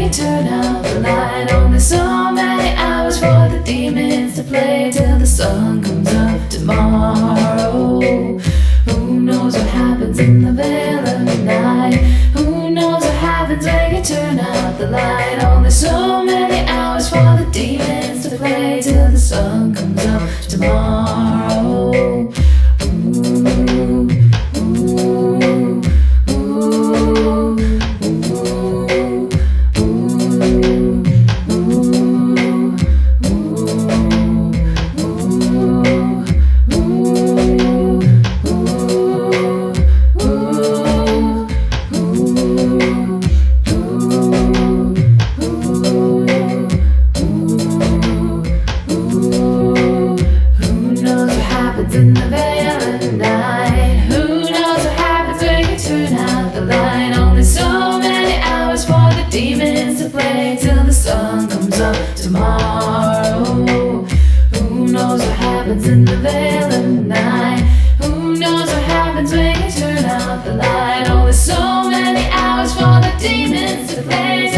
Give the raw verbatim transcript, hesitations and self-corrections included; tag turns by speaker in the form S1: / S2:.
S1: you turn out the light. Only so many hours for the demons to play till the sun comes up tomorrow. Who knows what happens in the veil of the night? Who knows what happens when you turn out the light? Only so many hours for the demons to play till the sun comes up tomorrow. Ooh, ooh, ooh, in the veil of the night. Who knows what happens when you turn out the light? Only so many hours for the demons to play till the sun comes up tomorrow. Who knows what happens in the veil of the night? Who knows what happens when you turn out the light? Only so many hours for the demons to play till